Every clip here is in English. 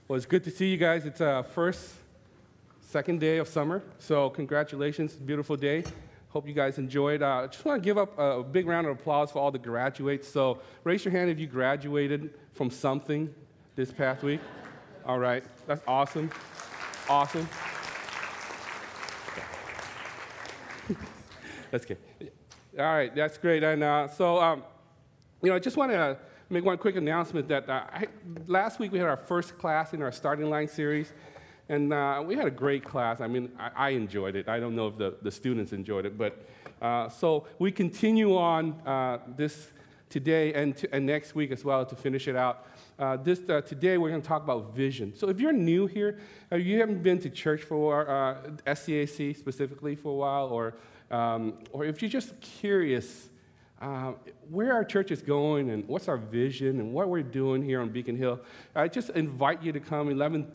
Well, it's good to see you guys. It's second day of summer, so congratulations. Beautiful day. Hope you guys enjoyed. I just want to give up a big round of applause for all the graduates. So raise your hand if you graduated from something this past week. All right, that's awesome. Awesome. That's good. All right, that's great. And I just want to make one quick announcement that last week we had our first class in our Starting Line series, and we had a great class. I mean, I enjoyed it. I don't know if the students enjoyed it, but so we continue on this today and next week as well to finish it out. Today we're going to talk about vision. So if you're new here, you haven't been to church for SCAC specifically for a while, or if you're just curious where our church is going and what's our vision and what we're doing here on Beacon Hill, I just invite you to come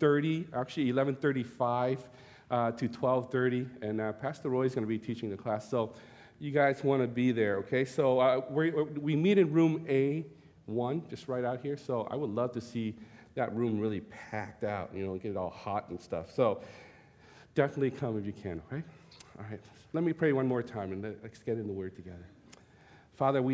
11:35 to 12:30, and Pastor Roy is going to be teaching the class. So you guys want to be there, okay? So we meet in room A1, just right out here. So I would love to see that room really packed out, get it all hot and stuff. So definitely come if you can, okay? All right. Let me pray one more time, and let's get in the Word together. Father,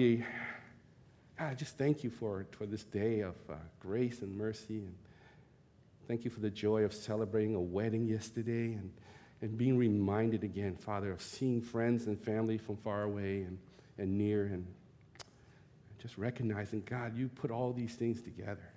I just thank you for this day of grace and mercy, and thank you for the joy of celebrating a wedding yesterday and being reminded again, Father, of seeing friends and family from far away and near, and just recognizing, God, you put all these things together.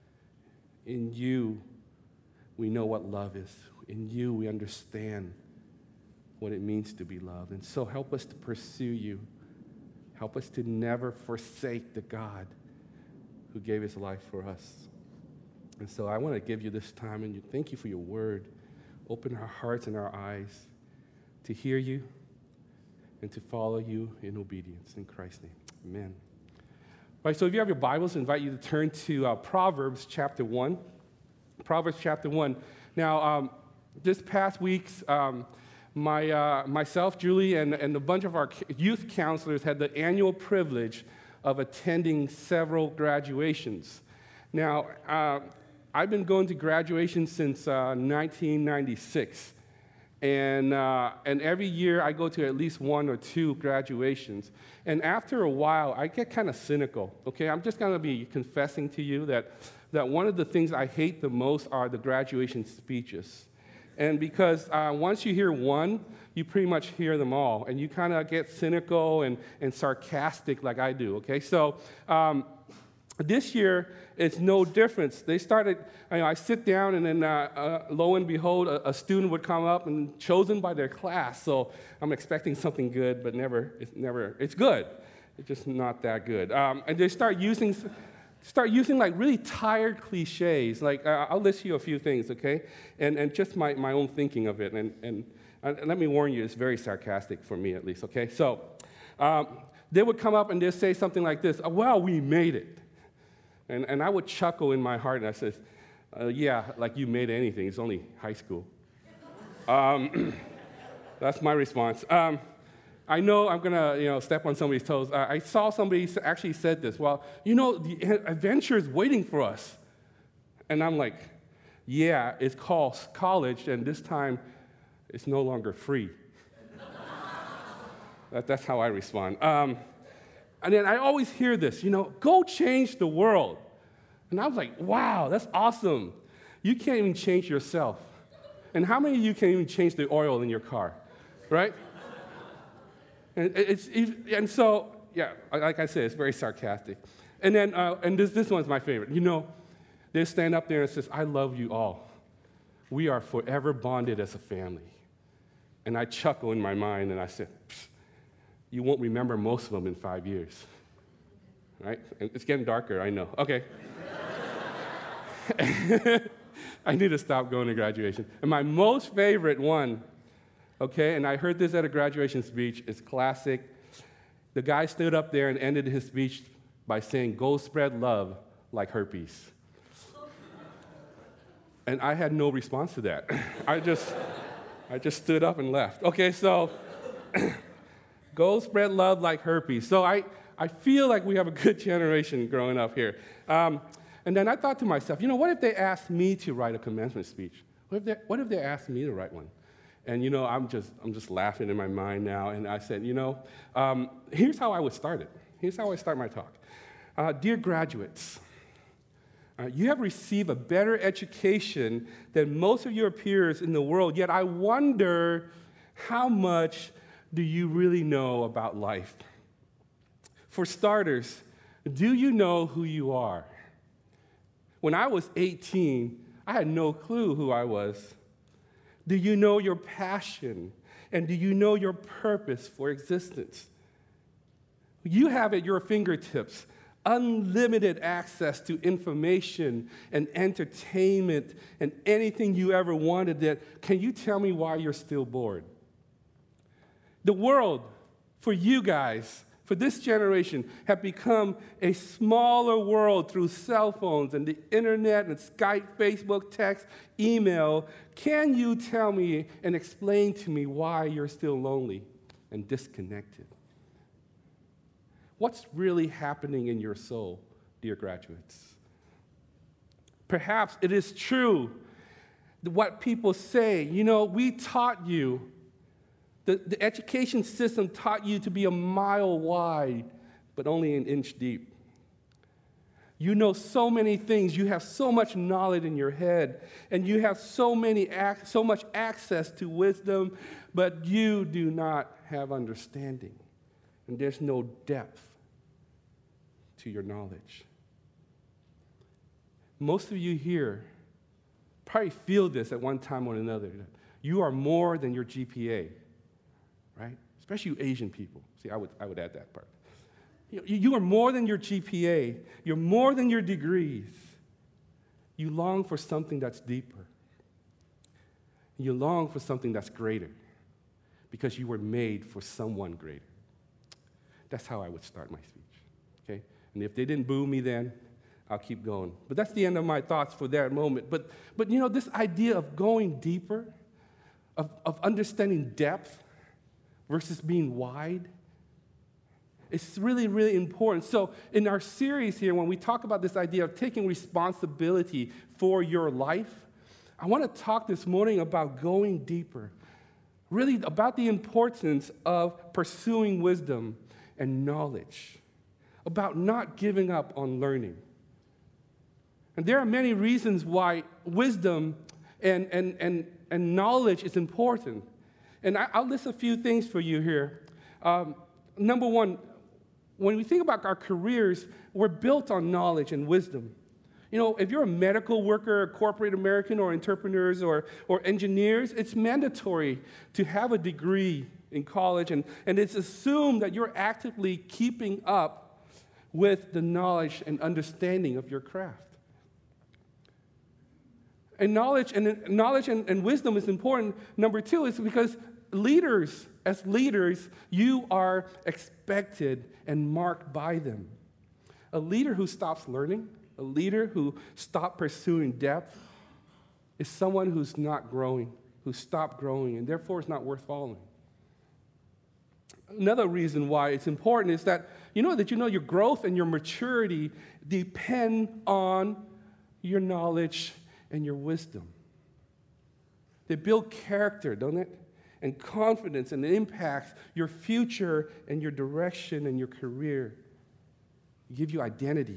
In you, we know what love is. In you, we understand what it means to be loved. And so help us to pursue you. Help us to never forsake the God who gave his life for us. And so I want to give you this time, and thank you for your word. Open our hearts and our eyes to hear you and to follow you in obedience. In Christ's name, amen. All right, so if you have your Bibles, I invite you to turn to Proverbs chapter 1. Proverbs chapter 1. Now, this past week's myself, Julie, and a bunch of our youth counselors had the annual privilege of attending several graduations. Now, I've been going to graduation since 1996, and every year I go to at least one or two graduations. And after a while, I get kind of cynical, okay? I'm just going to be confessing to you that one of the things I hate the most are the graduation speeches. And because once you hear one, you pretty much hear them all, and you kind of get cynical and sarcastic like I do, okay? So this year, it's no difference. They started, I sit down, and then lo and behold, a student would come up and chosen by their class. So I'm expecting something good, but it's good. It's just not that good. And they start using like really tired cliches. Like I'll list you a few things, okay? And just my own thinking of it. And let me warn you, it's very sarcastic for me at least, okay? So they would come up and they'd say something like this: "Well, we made it." And I would chuckle in my heart, and I said, "Yeah, like you made anything. It's only high school." That's my response. I know I'm going to, step on somebody's toes. I saw somebody actually said this. Well, the adventure is waiting for us. And I'm like, yeah, it's called college, and this time it's no longer free. That's how I respond. And then I always hear this, go change the world. And I was like, wow, that's awesome. You can't even change yourself. And how many of you can even change the oil in your car, right? And so, like I said, it's very sarcastic. And then, this one's my favorite. They stand up there and says, "I love you all. We are forever bonded as a family." And I chuckle in my mind, and I said, "You won't remember most of them in 5 years." Right? And it's getting darker, I know. Okay. I need to stop going to graduation. And my most favorite one, okay, and I heard this at a graduation speech. It's classic. The guy stood up there and ended his speech by saying, "Go spread love like herpes." And I had no response to that. I just stood up and left. Okay, so go spread love like herpes. So I feel like we have a good generation growing up here. And then I thought to myself, what if they asked me to write a commencement speech? What if they asked me to write one? And I'm just laughing in my mind now. And I said, here's how I would start it. Here's how I start my talk. Dear graduates, you have received a better education than most of your peers in the world, yet I wonder, how much do you really know about life? For starters, do you know who you are? When I was 18, I had no clue who I was. Do you know your passion? And do you know your purpose for existence? You have at your fingertips unlimited access to information and entertainment and anything you ever wanted. Can you tell me why you're still bored? The world, for you guys, for this generation, have become a smaller world through cell phones and the internet and Skype, Facebook, text, email. Can you tell me and explain to me why you're still lonely and disconnected? What's really happening in your soul, dear graduates? Perhaps it is true what people say. We taught you, the education system taught you to be a mile wide, but only an inch deep. You know so many things. You have so much knowledge in your head, and you have so much access to wisdom, but you do not have understanding, and there's no depth to your knowledge. Most of you here probably feel this at one time or another. You are more than your GPA, right? Especially you Asian people. See, I would add that part. You are more than your GPA. You're more than your degrees. You long for something that's deeper. You long for something that's greater because you were made for someone greater. That's how I would start my speech, okay? And if they didn't boo me then, I'll keep going. But that's the end of my thoughts for that moment. But this idea of going deeper, of understanding depth versus being wide, it's really, really important. So in our series here, when we talk about this idea of taking responsibility for your life, I want to talk this morning about going deeper, really about the importance of pursuing wisdom and knowledge, about not giving up on learning. And there are many reasons why wisdom and knowledge is important. And I'll list a few things for you here. Number one, when we think about our careers, we're built on knowledge and wisdom. If you're a medical worker, a corporate American, or entrepreneurs or engineers, it's mandatory to have a degree in college, and it's assumed that you're actively keeping up with the knowledge and understanding of your craft. And knowledge and wisdom is important. Number two is because as leaders, you are expected and marked by them. A leader who stops learning, a leader who stops pursuing depth, is someone who's not growing, who stopped growing, and therefore is not worth following. Another reason why it's important is that your growth and your maturity depend on your knowledge and your wisdom. They build character, don't it? And confidence, and it impacts your future and your direction and your career. They give you identity.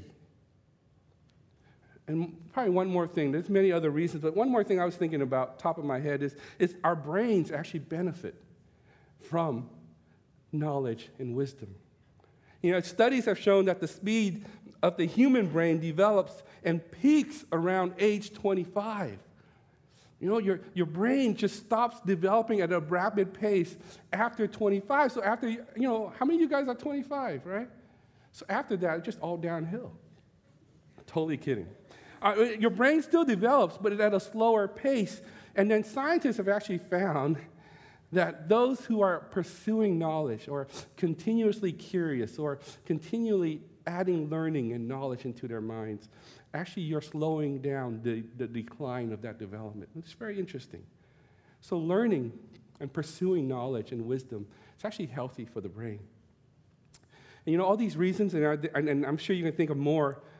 And probably one more thing, there's many other reasons, but one more thing I was thinking about, top of my head, is our brains actually benefit from knowledge and wisdom. Studies have shown that the speed of the human brain develops and peaks around age 25. Your brain just stops developing at a rapid pace after 25. So after, how many of you guys are 25, right? So after that, it's just all downhill. Totally kidding. Your brain still develops, but at a slower pace. And then scientists have actually found that those who are pursuing knowledge or continuously curious or continually adding learning and knowledge into their minds, actually you're slowing down the decline of that development. It's very interesting. So learning and pursuing knowledge and wisdom, it's actually healthy for the brain. And all these reasons, and I'm sure you can think of more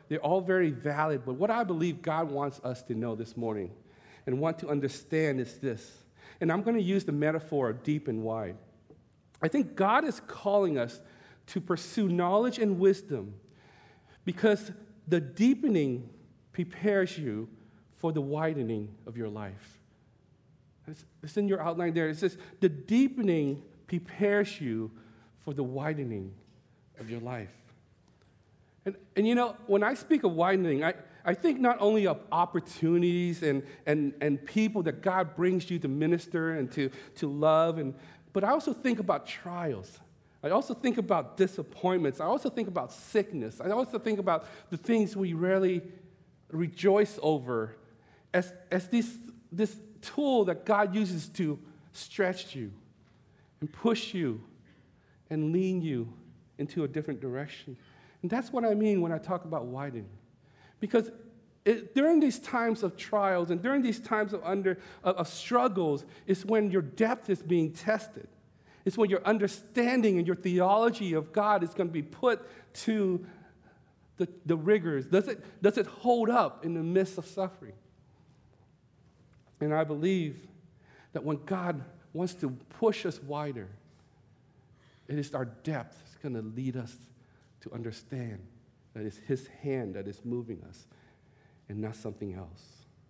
they're all very valid, but what I believe God wants us to know this morning and want to understand is this. And I'm going to use the metaphor of deep and wide. I think God is calling us to pursue knowledge and wisdom because the deepening prepares you for the widening of your life. It's in your outline there. It says the deepening prepares you for the widening of your life. And you know, when I speak of widening, I think not only of opportunities and people that God brings you to minister and to love, but I also think about trials. I also think about disappointments. I also think about sickness. I also think about the things we rarely rejoice over as this tool that God uses to stretch you and push you and lean you into a different direction. And that's what I mean when I talk about widening. Because during these times of trials and during these times of struggles is when your depth is being tested. It's when your understanding and your theology of God is going to be put to the rigors. Does it hold up in the midst of suffering? And I believe that when God wants to push us wider, it is our depth that's going to lead us to understand that it's His hand that is moving us and not something else.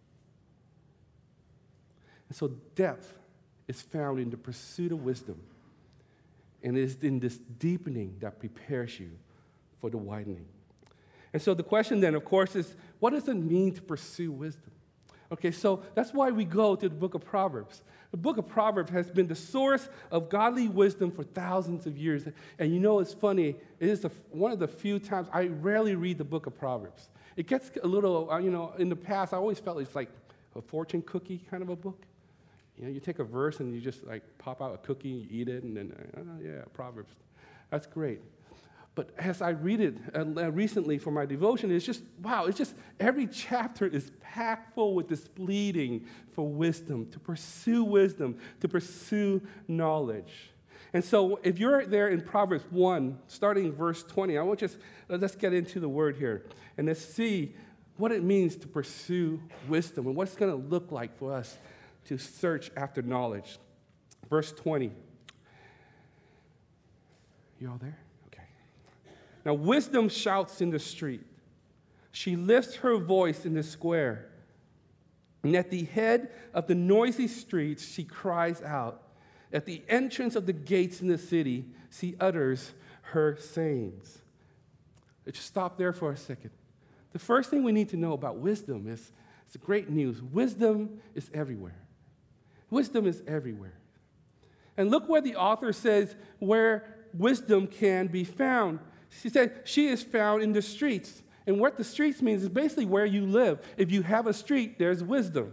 And so depth is found in the pursuit of wisdom, and it is in this deepening that prepares you for the widening. And so the question then, of course, is what does it mean to pursue wisdom? Okay, so that's why we go to the book of Proverbs. The book of Proverbs has been the source of godly wisdom for thousands of years. And you know, it's funny, it is one of the few times I rarely read the book of Proverbs. It gets a little, in the past, I always felt it's like a fortune cookie kind of a book. You know, you take a verse and you just like pop out a cookie, you eat it, and then, Proverbs. That's great. But as I read it recently for my devotion, it's just every chapter is packed full with this pleading for wisdom, to pursue knowledge. And so if you're there in Proverbs 1, starting in verse 20, let's get into the word here, and let's see what it means to pursue wisdom and what it's going to look like for us to search after knowledge. Verse 20. You all there? Now, wisdom shouts in the street. She lifts her voice in the square. And at the head of the noisy streets, she cries out. At the entrance of the gates in the city, she utters her sayings. Let's just stop there for a second. The first thing we need to know about wisdom is, it's great news. Wisdom is everywhere. Wisdom is everywhere. And look where the author says where wisdom can be found. She said she is found in the streets. And what the streets means is basically where you live. If you have a street, there's wisdom.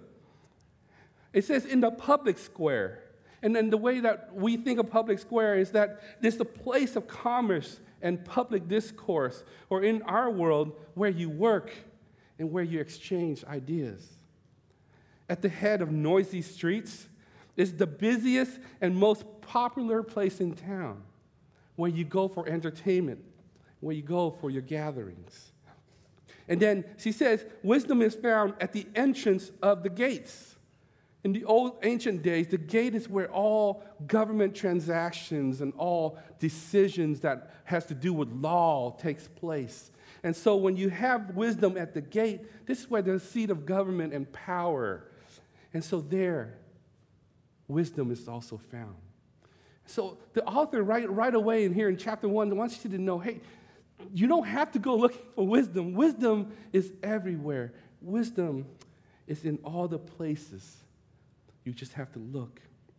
It says in the public square. And then the way that we think of public square is that it's the place of commerce and public discourse, or in our world, where you work and where you exchange ideas. At the head of noisy streets is the busiest and most popular place in town, where you go for entertainment, where you go for your gatherings. And then she says, wisdom is found at the entrance of the gates. In the old ancient days, the gate is where all government transactions and all decisions that has to do with law takes place. And so when you have wisdom at the gate, this is where the seat of government and power. And so there, wisdom is also found. So the author right away in here in chapter 1 wants you to know, hey, you don't have to go looking for wisdom. Wisdom is everywhere. Wisdom is in all the places. You just have to look.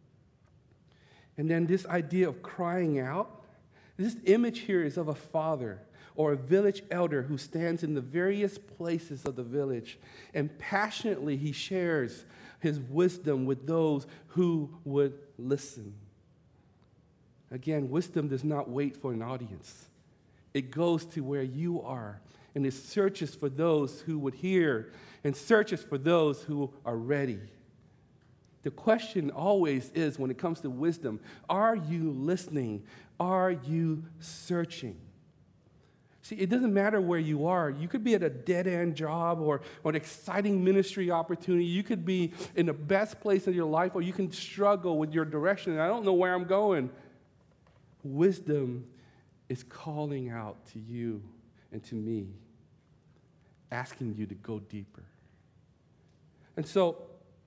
And then this idea of crying out, this image here is of a father or a village elder who stands in the various places of the village, and passionately he shares his wisdom with those who would listen. Again, wisdom does not wait for an audience. It goes to where you are, and it searches for those who would hear and searches for those who are ready. The question always is, when it comes to wisdom, are you listening? Are you searching? See, it doesn't matter where you are. You could be at a dead-end job or an exciting ministry opportunity. You could be in the best place in your life, or you can struggle with your direction. And I don't know where I'm going. Wisdom is calling out to you and to me, asking you to go deeper. And so,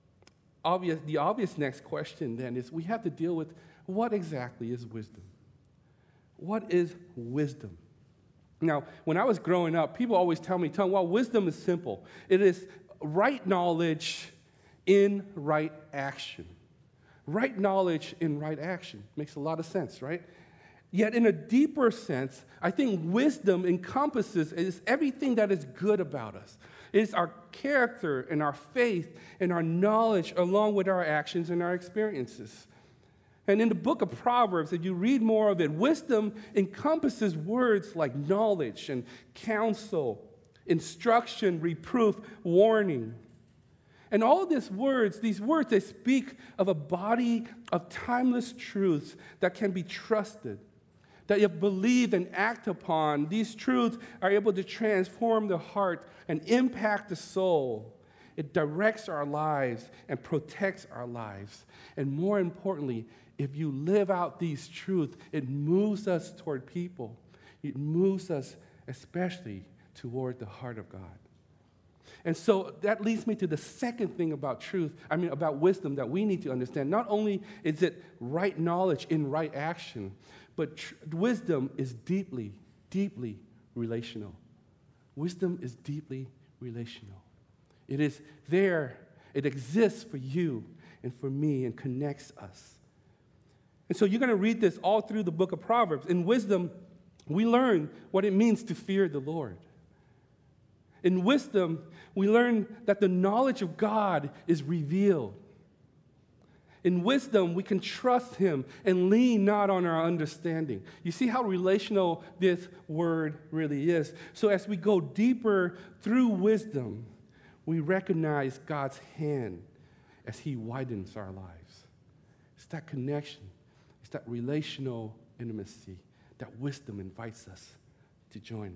the obvious next question then is we have to deal with what exactly is wisdom? What is wisdom? Now, when I was growing up, people always tell me, well, wisdom is simple. It is right knowledge in right action. Right knowledge in right action. Makes a lot of sense, right? Yet in a deeper sense, I think wisdom encompasses is everything that is good about us. It is our character and our faith and our knowledge along with our actions and our experiences. And in the book of Proverbs, if you read more of it, wisdom encompasses words like knowledge and counsel, instruction, reproof, warning. And all of these words, they speak of a body of timeless truths that can be trusted, that if believed and acted upon, these truths are able to transform the heart and impact the soul. It directs our lives and protects our lives. And more importantly, if you live out these truths, it moves us toward people. It moves us especially toward the heart of God. And so that leads me to the second thing about about wisdom that we need to understand. Not only is it right knowledge in right action, but wisdom is deeply, deeply relational. Wisdom is deeply relational. It is there, it exists for you and for me and connects us. And so you're going to read this all through the book of Proverbs. In wisdom, we learn what it means to fear the Lord. In wisdom, we learn that the knowledge of God is revealed. In wisdom, we can trust Him and lean not on our understanding. You see how relational this word really is. So as we go deeper through wisdom, we recognize God's hand as He widens our lives. It's that connection. It's that relational intimacy that wisdom invites us to join.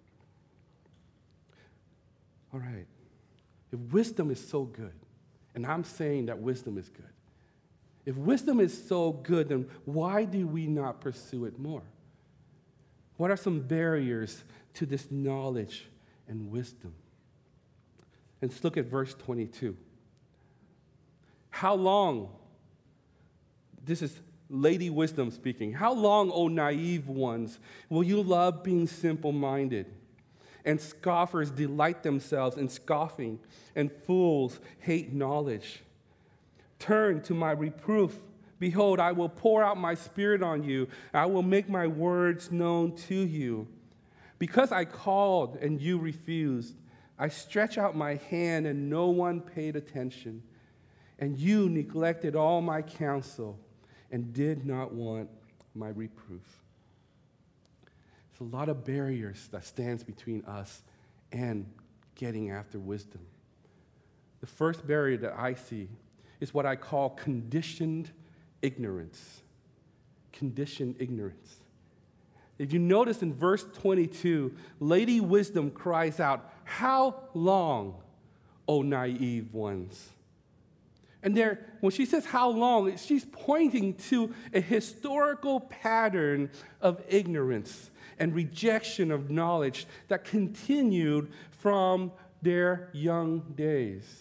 All right. If wisdom is so good, and I'm saying that wisdom is good, if wisdom is so good, then why do we not pursue it more? What are some barriers to this knowledge and wisdom? And let's look at verse 22. How long, this is Lady Wisdom speaking, how long, O naive ones, will you love being simple-minded? And scoffers delight themselves in scoffing, and fools hate knowledge. Turn to my reproof. Behold, I will pour out my spirit on you. I will make my words known to you. Because I called and you refused, I stretched out my hand and no one paid attention. And you neglected all my counsel and did not want my reproof. There's a lot of barriers that stands between us and getting after wisdom. The first barrier that I see is what I call conditioned ignorance. Conditioned ignorance. If you notice in verse 22, Lady Wisdom cries out, "How long, O naive ones?" And there, when she says how long, she's pointing to a historical pattern of ignorance and rejection of knowledge that continued from their young days.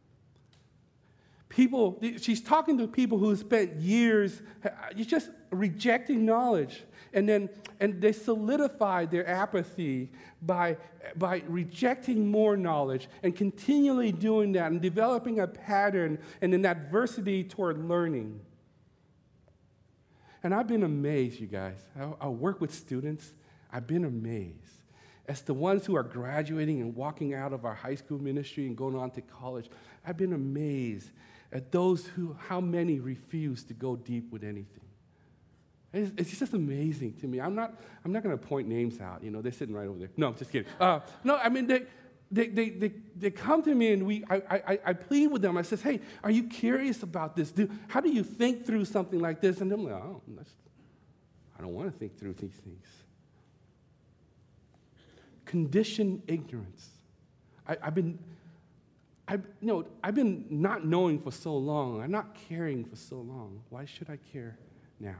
She's talking to people who spent years just rejecting knowledge, and they solidified their apathy by rejecting more knowledge and continually doing that and developing a pattern and an adversity toward learning. And I've been amazed, you guys. I work with students. I've been amazed. As the ones who are graduating and walking out of our high school ministry and going on to college, I've been amazed at how many refuse to go deep with anything. It's just amazing to me. I'm not going to point names out. They're sitting right over there. No, just kidding. No, I mean they come to me and I plead with them. I says, "Hey, are you curious about this? How do you think through something like this?" And they're like, I don't want to think through these things. Conditioned ignorance. I've been not knowing for so long. I'm not caring for so long. Why should I care now?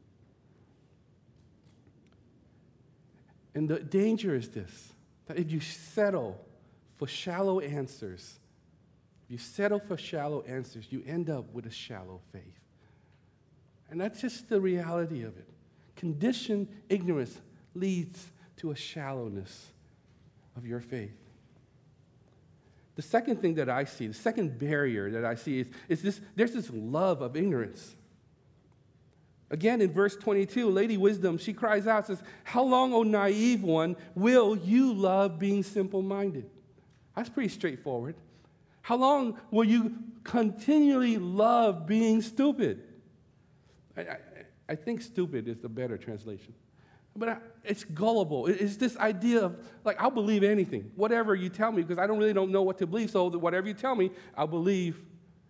And the danger is this, that if you settle for shallow answers, you end up with a shallow faith. And that's just the reality of it. Conditioned ignorance leads to a shallowness of your faith. The second thing that I see, the second barrier that I see is this: there's this love of ignorance. Again, in verse 22, Lady Wisdom, she cries out, says, "How long, O naive one, will you love being simple-minded?" That's pretty straightforward. How long will you continually love being stupid? I think stupid is the better translation. But it's gullible. It's this idea of, like, I'll believe anything, whatever you tell me, because I don't know what to believe, so whatever you tell me, I'll believe.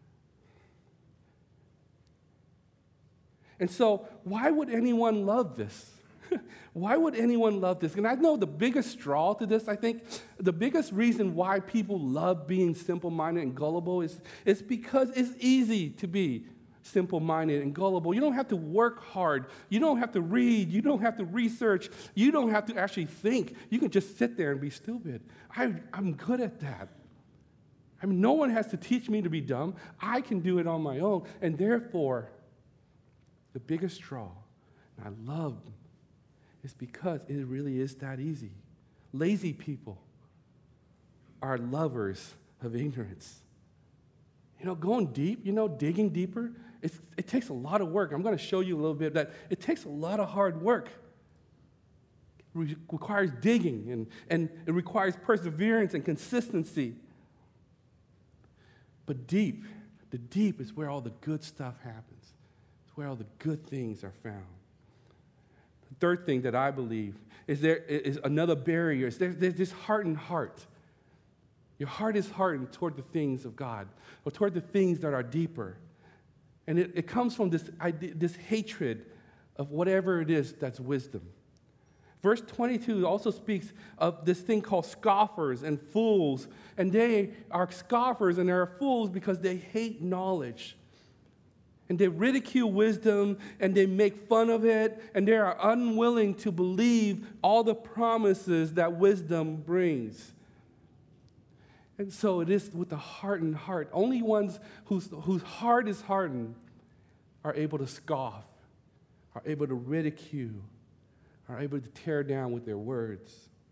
And so, why would anyone love this? Why would anyone love this? And I know the biggest straw to this, I think, the biggest reason why people love being simple-minded and gullible is because it's easy to be simple-minded and gullible. You don't have to work hard. You don't have to read. You don't have to research. You don't have to actually think. You can just sit there and be stupid. I'm good at that. I mean, no one has to teach me to be dumb. I can do it on my own. And therefore, the biggest straw, and I love, is because it really is that easy. Lazy people are lovers of ignorance. Going deep, digging deeper, it takes a lot of work. I'm going to show you a little bit that it takes a lot of hard work. It requires digging, and it requires perseverance and consistency. But the deep is where all the good stuff happens. It's where all the good things are found. The third thing that I believe is there is another barrier. There's this hardened heart. Your heart is hardened toward the things of God, or toward the things that are deeper. And it comes from this hatred of whatever it is that's wisdom. Verse 22 also speaks of this thing called scoffers and fools. And they are scoffers and they are fools because they hate knowledge. And they ridicule wisdom and they make fun of it. And they are unwilling to believe all the promises that wisdom brings. And so it is with the hardened heart. Only ones whose heart is hardened are able to scoff, are able to ridicule, are able to tear down with their words.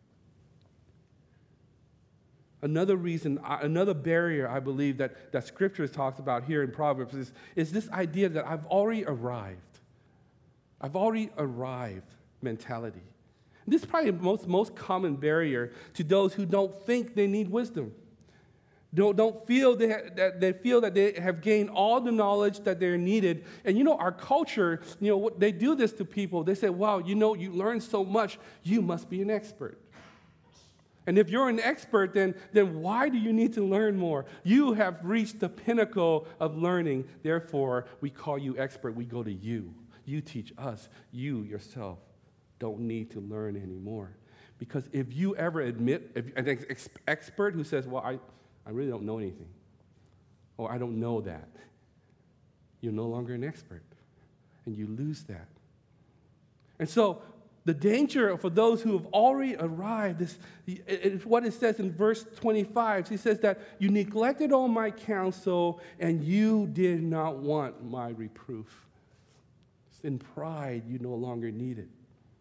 Another reason, another barrier I believe that Scripture talks about here in Proverbs is this idea that I've already arrived. I've already arrived mentality. This is probably the most common barrier to those who don't think they need wisdom. Don't feel that they feel that they have gained all the knowledge that they're needed. And our culture, they do this to people. They say, wow, you learn so much, you must be an expert. And if you're an expert, then why do you need to learn more? You have reached the pinnacle of learning. Therefore, we call you expert. We go to you. You teach us. You yourself don't need to learn anymore. Because if you ever admit, an expert who says, well, I really don't know anything, or I don't know that, you're no longer an expert, and you lose that. And so the danger for those who have already arrived is what it says in verse 25. He says that you neglected all my counsel, and you did not want my reproof. In pride, you no longer need it.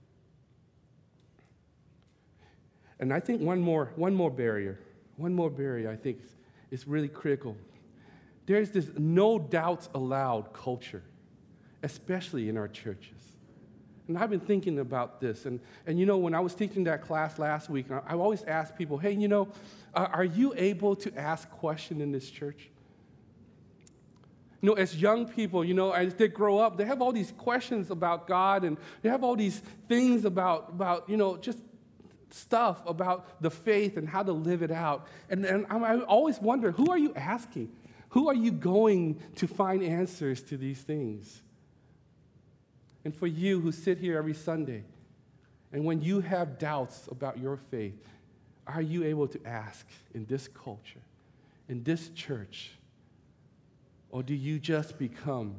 And I think one more barrier I think is really critical. There's this no doubts allowed culture, especially in our churches. And I've been thinking about this. And when I was teaching that class last week, I always ask people, hey, are you able to ask questions in this church? As young people, as they grow up, they have all these questions about God, and they have all these things about just stuff about the faith and how to live it out. And I always wonder, who are you asking? Who are you going to find answers to these things? And for you who sit here every Sunday, And when you have doubts about your faith, are you able to ask in this culture, in this church, or do you just become,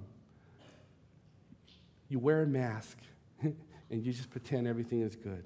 you wear a mask and you just pretend everything is good?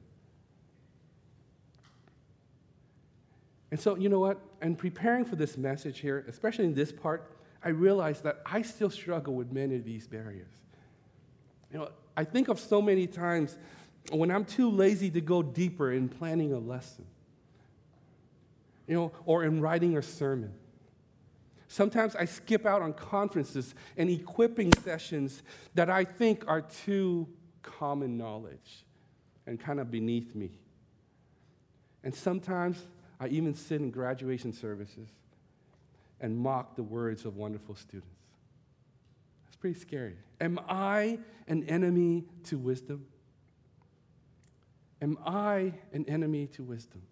And so, you know what? In preparing for this message here, especially in this part, I realized that I still struggle with many of these barriers. You know, I think of so many times when I'm too lazy to go deeper in planning a lesson, you know, or in writing a sermon. Sometimes I skip out on conferences and equipping sessions that I think are too common knowledge and kind of beneath me. And sometimes I even sit in graduation services and mock the words of wonderful students. That's pretty scary. Am I an enemy to wisdom? Am I an enemy to wisdom?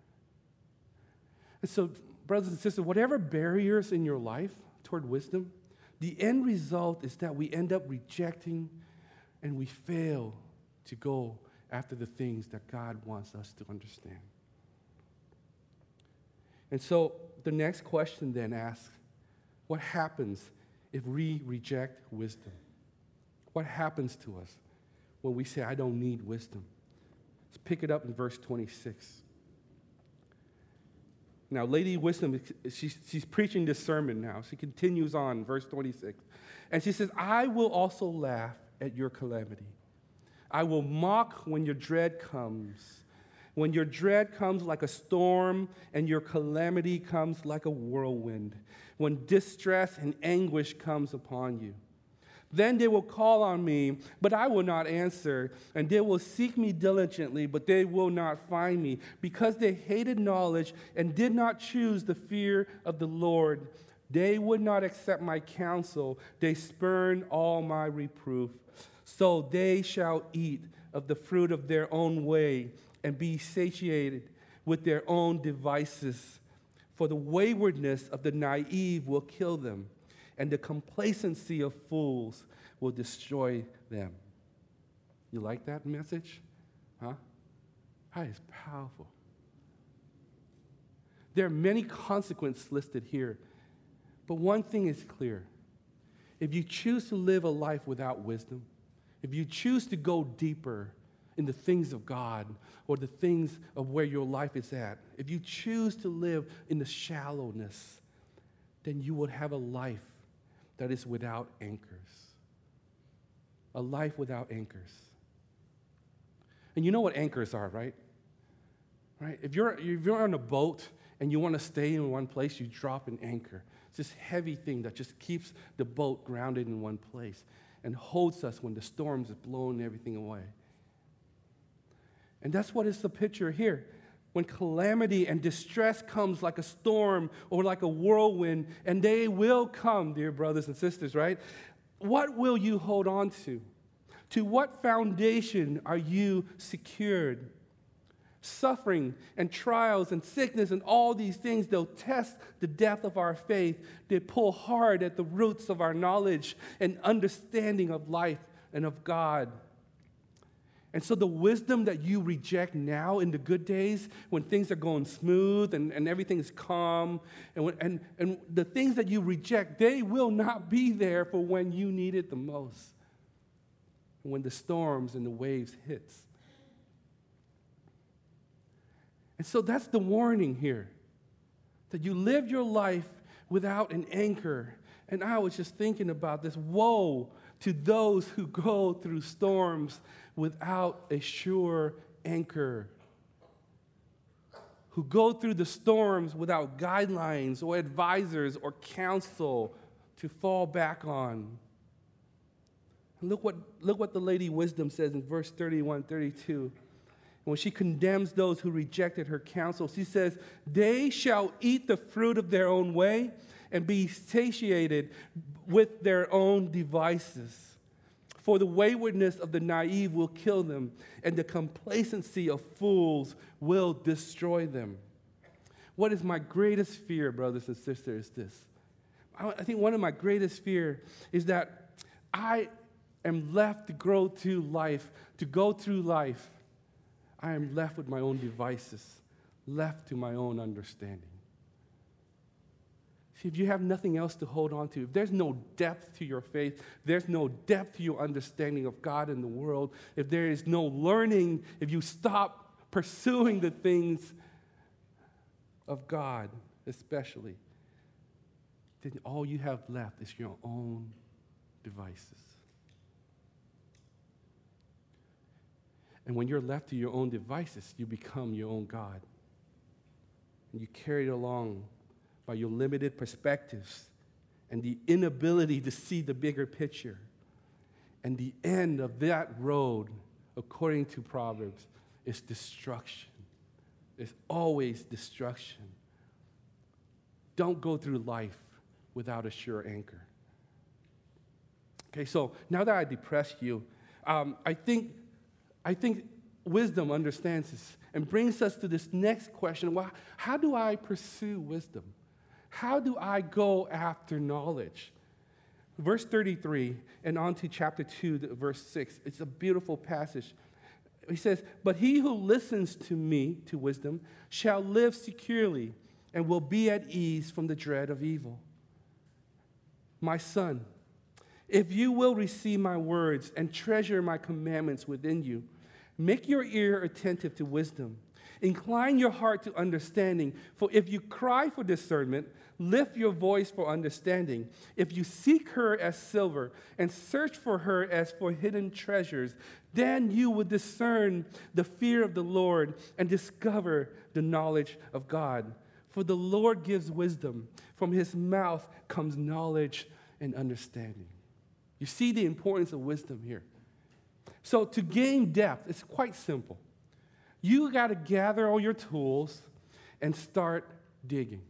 And so, brothers and sisters, whatever barriers in your life toward wisdom, the end result is that we end up rejecting and we fail to go after the things that God wants us to understand. And so the next question then asks, what happens if we reject wisdom? What happens to us when we say, I don't need wisdom? Let's pick it up in verse 26. Now, Lady Wisdom, she's preaching this sermon now. She continues on, verse 26. And she says, I will also laugh at your calamity. I will mock when your dread comes. When your dread comes like a storm and your calamity comes like a whirlwind. When distress and anguish comes upon you. Then they will call on me, but I will not answer. And they will seek me diligently, but they will not find me. Because they hated knowledge and did not choose the fear of the Lord. They would not accept my counsel. They spurned all my reproof. So they shall eat of the fruit of their own way and be satiated with their own devices. For the waywardness of the naive will kill them, and the complacency of fools will destroy them. You like that message? Huh? That is powerful. There are many consequences listed here, but one thing is clear. If you choose to live a life without wisdom, if you choose to go deeper in the things of God or the things of where your life is at, if you choose to live in the shallowness, then you will have a life that is without anchors. A life without anchors. And you know what anchors are, right? Right? If you're on a boat and you want to stay in one place, you drop an anchor. It's this heavy thing that just keeps the boat grounded in one place and holds us when the storms are blowing everything away. And that's what is the picture here. When calamity and distress comes like a storm or like a whirlwind, and they will come, dear brothers and sisters, right? What will you hold on to? To what foundation are you secured? Suffering and trials and sickness and all these things, they'll test the depth of our faith. They pull hard at the roots of our knowledge and understanding of life and of God. And so the wisdom that you reject now in the good days, when things are going smooth and everything is calm, and the things that you reject, they will not be there for when you need it the most, when the storms and the waves hits. And so that's the warning here, that you live your life without an anchor. And I was just thinking about this. Woe to those who go through storms without a sure anchor, who go through the storms without guidelines or advisors or counsel to fall back on. And look what the Lady Wisdom says in verse 31, 32. When she condemns those who rejected her counsel, she says, they shall eat the fruit of their own way and be satiated with their own devices. For the waywardness of the naive will kill them, and the complacency of fools will destroy them. What is my greatest fear, brothers and sisters, is this. I think one of my greatest fear is that I am left to go through life I am left with my own devices, left to my own understanding. See, if you have nothing else to hold on to, if there's no depth to your faith, there's no depth to your understanding of God and the world, if there is no learning, if you stop pursuing the things of God especially, then all you have left is your own devices. And when you're left to your own devices, you become your own God. And you carry it along by your limited perspectives and the inability to see the bigger picture. And the end of that road, according to Proverbs, is destruction. It's always destruction. Don't go through life without a sure anchor. Okay, so now that I depressed you, I think wisdom understands this and brings us to this next question. Well, how do I pursue wisdom? How do I go after knowledge? Verse 33 and on to chapter 2, verse 6. It's a beautiful passage. He says, "But he who listens to me, to wisdom, shall live securely and will be at ease from the dread of evil. My son, if you will receive my words and treasure my commandments within you, make your ear attentive to wisdom. Incline your heart to understanding. For if you cry for discernment, lift your voice for understanding. If you seek her as silver and search for her as for hidden treasures, then you will discern the fear of the Lord and discover the knowledge of God. For the Lord gives wisdom. From his mouth comes knowledge and understanding." You see the importance of wisdom here. So to gain depth, it's quite simple. You got to gather all your tools and start digging.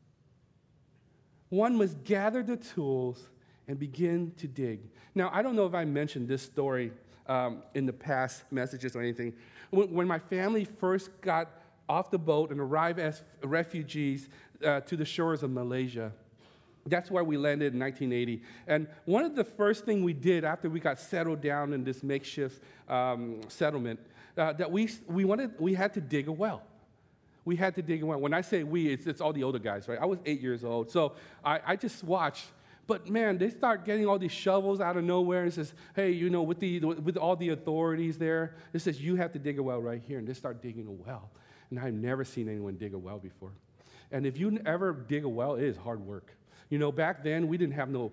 One must gather the tools and begin to dig. Now, I don't know if I mentioned this story in the past messages or anything. When my family first got off the boat and arrived as refugees to the shores of Malaysia, that's where we landed in 1980. And one of the first things we did after we got settled down in this makeshift settlement, that we had to dig a well. We had to dig a well. When I say we, it's all the older guys, right? I was 8 years old, so I just watched. But man, they start getting all these shovels out of nowhere and says, hey, with all the authorities there, it says you have to dig a well right here, and they start digging a well. And I've never seen anyone dig a well before. And if you ever dig a well, it is hard work. Back then, we didn't have no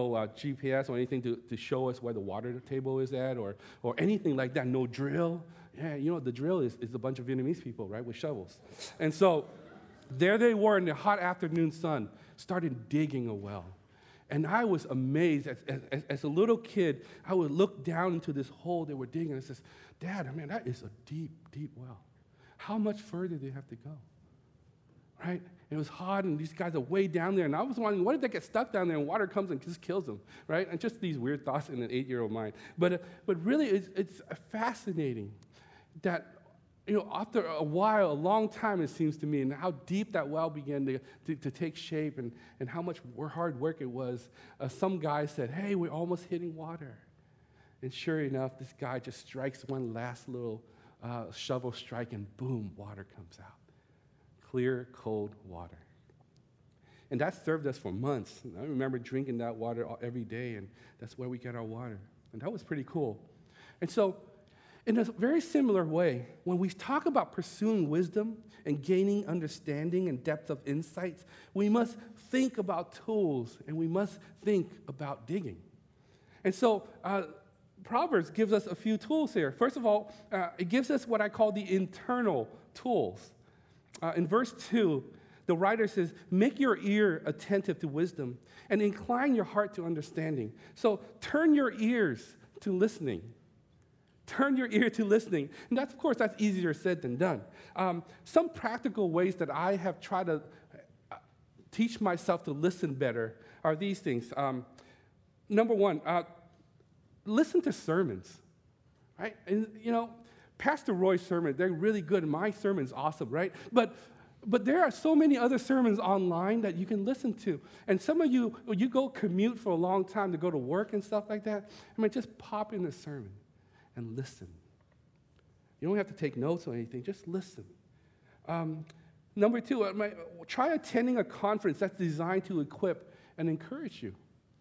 GPS or anything to show us where the water table is at or anything like that, no drill. Yeah, the drill is a bunch of Vietnamese people, right, with shovels. And so there they were in the hot afternoon sun, started digging a well. And I was amazed. As a little kid, I would look down into this hole they were digging and says, Dad, that is a deep, deep well. How much further do you have to go? Right? It was hot, and these guys are way down there. And I was wondering, what if they get stuck down there and water comes and just kills them, right? And just these weird thoughts in an 8-year-old mind. But really, it's fascinating that, after a while, a long time it seems to me, and how deep that well began to take shape and how much hard work it was. Some guy said, hey, we're almost hitting water. And sure enough, this guy just strikes one last little shovel strike, and boom, water comes out. Clear, cold water. And that served us for months. I remember drinking that water every day, and that's where we get our water. And that was pretty cool. And so, in a very similar way, when we talk about pursuing wisdom and gaining understanding and depth of insights, we must think about tools, and we must think about digging. And so, Proverbs gives us a few tools here. First of all, it gives us what I call the internal tools. In verse 2, the writer says, make your ear attentive to wisdom and incline your heart to understanding. So turn your ears to listening. Turn your ear to listening. And that's easier said than done. Some practical ways that I have tried to teach myself to listen better are these things. Number one, listen to sermons, right? And, Pastor Roy's sermon, they're really good, and my sermon's awesome, right? But there are so many other sermons online that you can listen to. And some of you, when you go commute for a long time to go to work and stuff like that, just pop in a sermon and listen. You don't have to take notes or anything. Just listen. Number two, try attending a conference that's designed to equip and encourage you.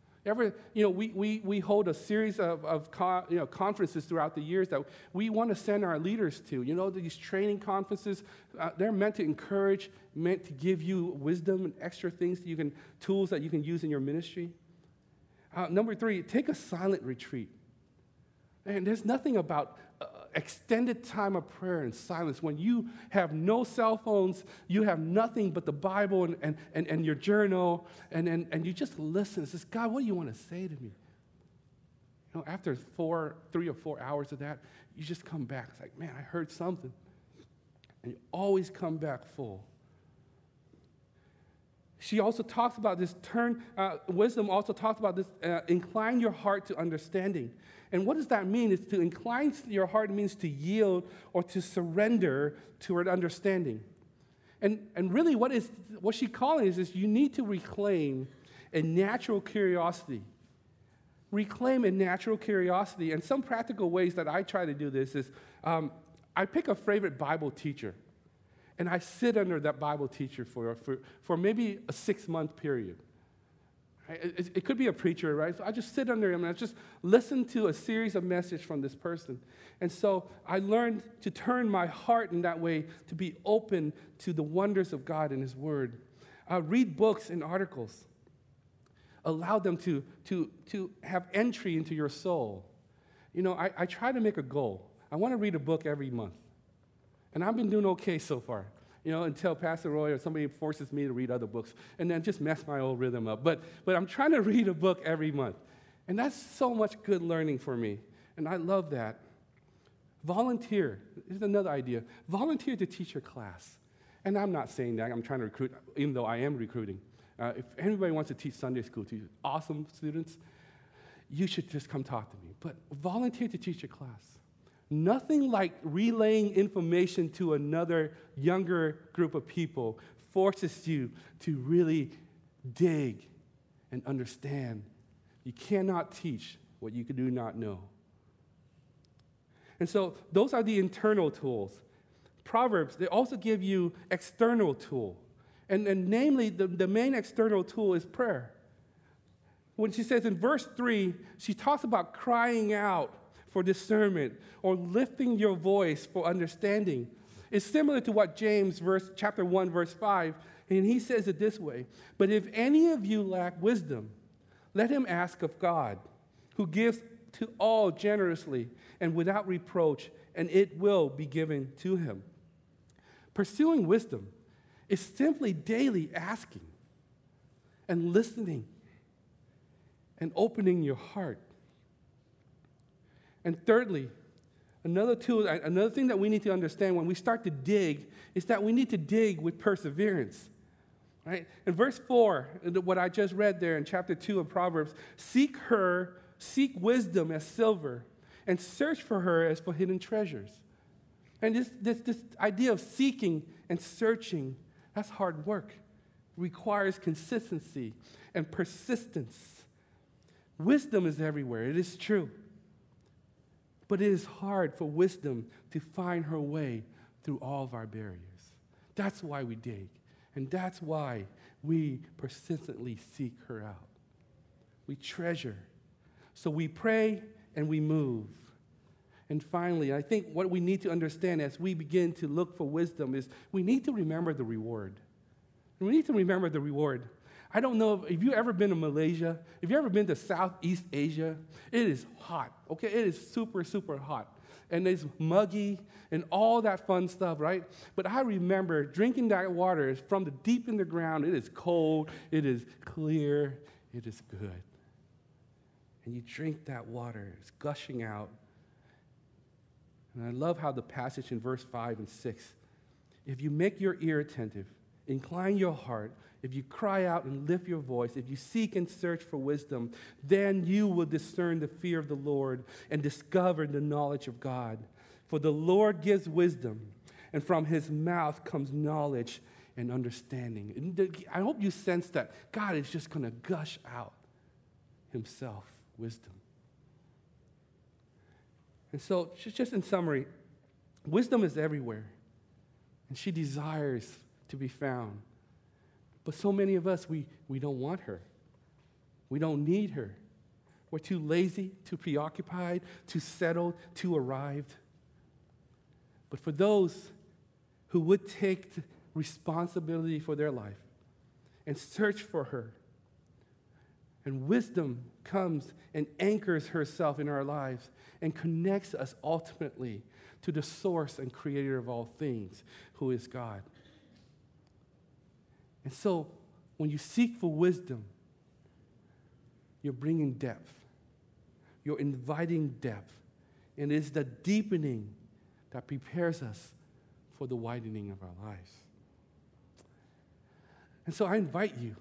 We hold a series of conferences throughout the years that we want to send our leaders to. These training conferences, they're meant to encourage, meant to give you wisdom and extra things tools that you can use in your ministry. Number three, take a silent retreat. And there's nothing about extended time of prayer and silence when you have no cell phones, you have nothing but the Bible and your journal, and you just listen. It says, God, what do you want to say to me? After 3 or 4 hours of that, you just come back. It's like, man, I heard something. And you always come back full. She also talks about this wisdom also talks about this, incline your heart to understanding. And what does that mean? It's to incline your heart means to yield or to surrender toward understanding. And really what she's calling is you need to reclaim a natural curiosity. Reclaim a natural curiosity. And some practical ways that I try to do this is I pick a favorite Bible teacher. And I sit under that Bible teacher for maybe a 6-month period. It could be a preacher, right? So I just sit under him and I just listen to a series of messages from this person. And so I learned to turn my heart in that way to be open to the wonders of God and His Word. Read books and articles. Allow them to have entry into your soul. I try to make a goal. I want to read a book every month. And I've been doing okay so far, until Pastor Roy or somebody forces me to read other books and then just mess my old rhythm up. But I'm trying to read a book every month. And that's so much good learning for me. And I love that. Volunteer. Here's another idea. Volunteer to teach your class. And I'm not saying that I'm trying to recruit, even though I am recruiting. If anybody wants to teach Sunday school to awesome students, you should just come talk to me. But volunteer to teach your class. Nothing like relaying information to another younger group of people forces you to really dig and understand. You cannot teach what you do not know. And so those are the internal tools. Proverbs, they also give you external tool. And namely, the main external tool is prayer. When she says in verse 3, she talks about crying out for discernment or lifting your voice for understanding. It's similar to what James chapter 1, verse 5, and he says it this way, but if any of you lack wisdom, let him ask of God, who gives to all generously and without reproach, and it will be given to him. Pursuing wisdom is simply daily asking and listening and opening your heart. And thirdly, another thing that we need to understand when we start to dig is that we need to dig with perseverance. Right? In verse 4, what I just read there in chapter 2 of Proverbs, seek wisdom as silver, and search for her as for hidden treasures. And this idea of seeking and searching, that's hard work. It requires consistency and persistence. Wisdom is everywhere, it is true. But it is hard for wisdom to find her way through all of our barriers. That's why we dig. And that's why we persistently seek her out. We treasure. So we pray and we move. And finally, I think what we need to understand as we begin to look for wisdom is we need to remember the reward. We need to remember the reward. I don't know if you've ever been to Malaysia, if you've ever been to Southeast Asia, it is hot, okay? It is super, super hot. And it's muggy and all that fun stuff, right? But I remember drinking that water from the deep in the ground. It is cold, it is clear, it is good. And you drink that water, it's gushing out. And I love how the passage in verse 5 and 6, if you make your ear attentive, incline your heart, if you cry out and lift your voice, if you seek and search for wisdom, then you will discern the fear of the Lord and discover the knowledge of God. For the Lord gives wisdom, and from his mouth comes knowledge and understanding. And I hope you sense that God is just going to gush out himself wisdom. And so, just in summary, Wisdom is everywhere, and she desires to be found. But so many of us, we don't want her. We don't need her. We're too lazy, too preoccupied, too settled, too arrived. But for those who would take responsibility for their life and search for her, and wisdom comes and anchors herself in our lives and connects us ultimately to the source and creator of all things, who is God. And so, when you seek for wisdom, you're bringing depth. You're inviting depth. And it's the deepening that prepares us for the widening of our lives. And so I invite you,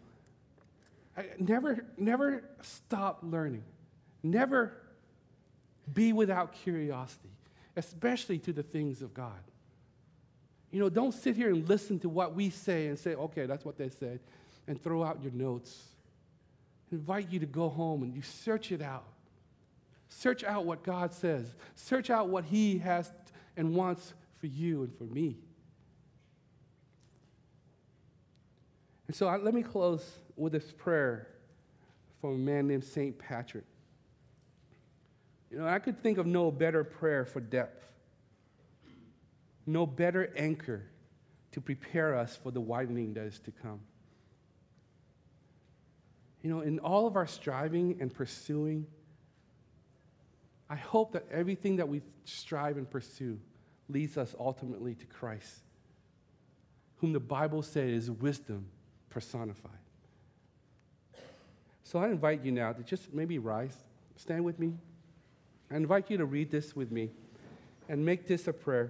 never stop learning. Never be without curiosity, especially to the things of God. Don't sit here and listen to what we say and say, okay, that's what they said, and throw out your notes. I invite you to go home and you search it out. Search out what God says. Search out what He has and wants for you and for me. And so let me close with this prayer from a man named St. Patrick. I could think of no better prayer for depth, no better anchor to prepare us for the widening that is to come. In all of our striving and pursuing, I hope that everything that we strive and pursue leads us ultimately to Christ, whom the Bible says is wisdom personified. So I invite you now to just maybe rise, stand with me. I invite you to read this with me and make this a prayer.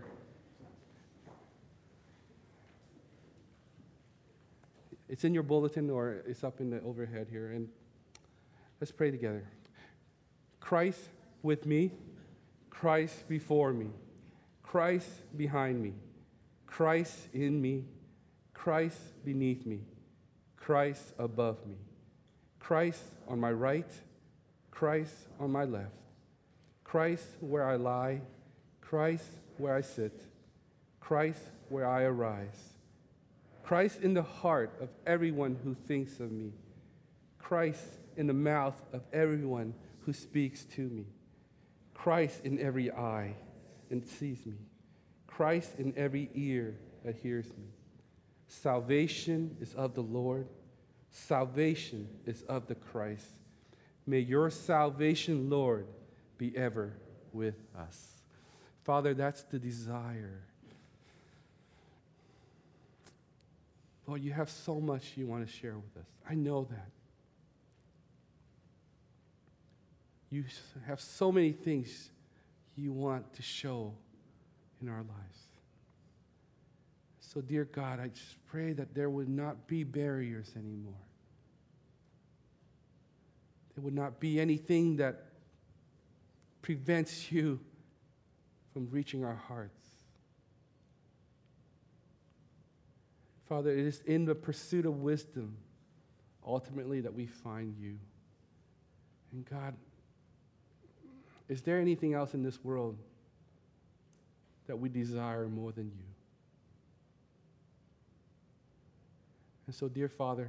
It's in your bulletin or it's up in the overhead here. And let's pray together. Christ with me, Christ before me, Christ behind me, Christ in me, Christ beneath me, Christ above me, Christ on my right, Christ on my left, Christ where I lie, Christ where I sit, Christ where I arise, Christ in the heart of everyone who thinks of me, Christ in the mouth of everyone who speaks to me, Christ in every eye and sees me, Christ in every ear that hears me. Salvation is of the Lord. Salvation is of the Christ. May your salvation, Lord, be ever with us. Father, that's the desire. Lord, you have so much you want to share with us. I know that. You have so many things you want to show in our lives. So, dear God, I just pray that there would not be barriers anymore. There would not be anything that prevents you from reaching our hearts. Father, it is in the pursuit of wisdom, ultimately, that we find you. And God, is there anything else in this world that we desire more than you? And so, dear Father,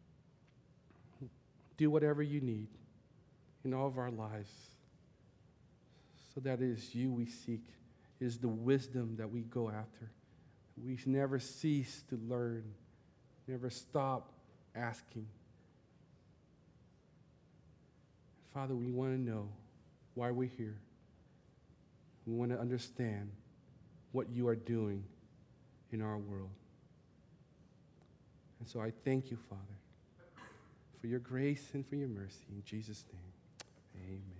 do whatever you need in all of our lives so that it is you we seek, it is the wisdom that we go after. We never cease to learn, never stop asking. Father, we want to know why we're here. We want to understand what you are doing in our world. And so I thank you, Father, for your grace and for your mercy. In Jesus' name, amen.